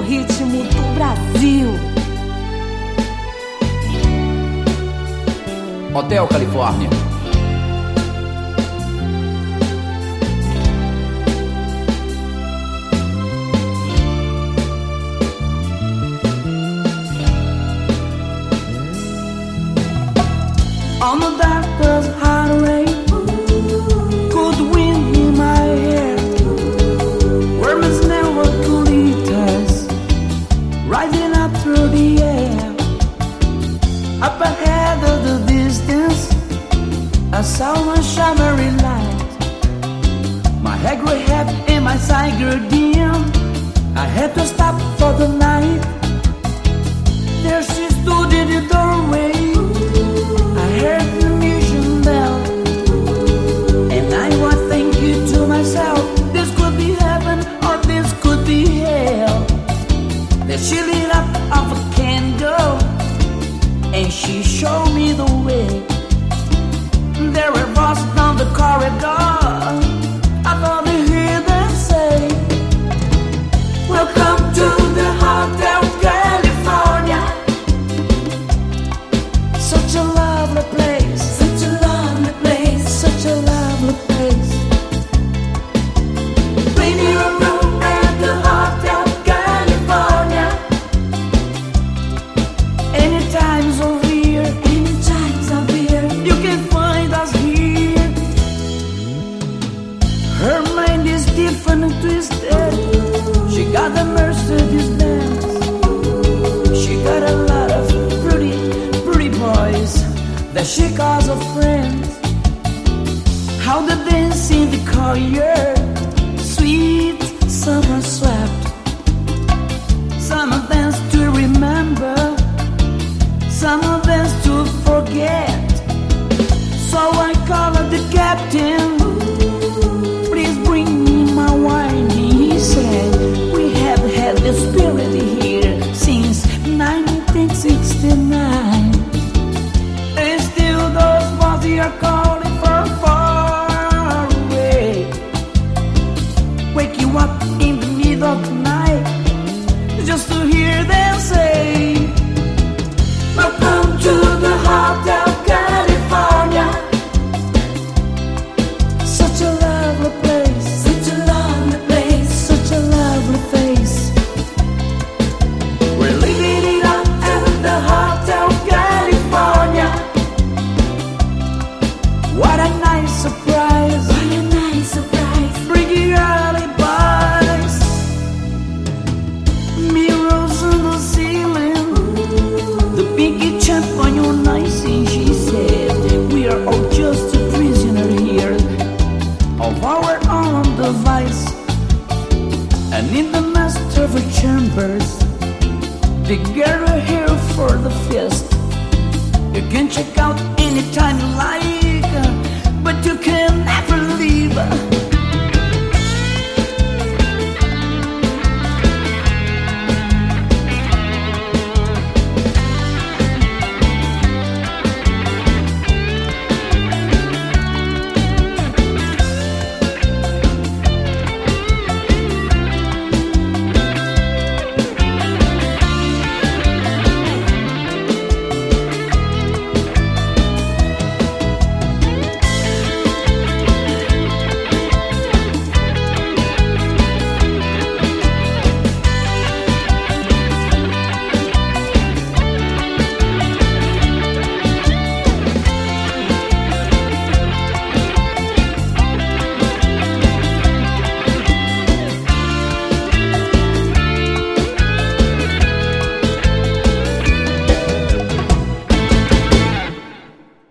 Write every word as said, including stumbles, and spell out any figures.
no ritmo do Brasil. Hotel Califórnia. On the doctor's highway, cold wind in my hair, worms never could eat us, rising up through the air. Up ahead of the distance, I saw a shimmering light. My head grew heavy and my side grew dim. I had to stop for the night. There she stood in the doorway. I heard the mission bell, and I was thinking to myself, this could be heaven or this could be hell. Then she lit up of a candle, and she showed me the way. There were voices down the corridor. I thought I heard them say, welcome to the Hotel California. Such a lovely place, such a lovely place, such a lovely place. Plenty of room at the Hotel California. Any times of year, any times of year, you can find us here. Her mind is different and twisted. She got the Mercedes Benz. She got a lot of pretty, pretty boys that she calls her friends. How the dance in the courtyard, sweet summer swept. Some of dance to remember, some of dance to forget. So I called up the captain, please bring me my wine. He said, we have had the spirit here since nineteen sixty-nine. And still those voices are calling from far away. Wake you up in the middle of the night just to hear them say, welcome to the Hotel California. Such a lovely place, such a lovely place, such a lovely face. We're living it up at the Hotel California. What a nice surprise, what a nice surprise. Pretty early boys, mirrors on the ceiling, the big champ on your nice. And she said, we are all just a prisoner here of our own device. And in the master of chambers, they gather here for the feast. You can check out anytime you like.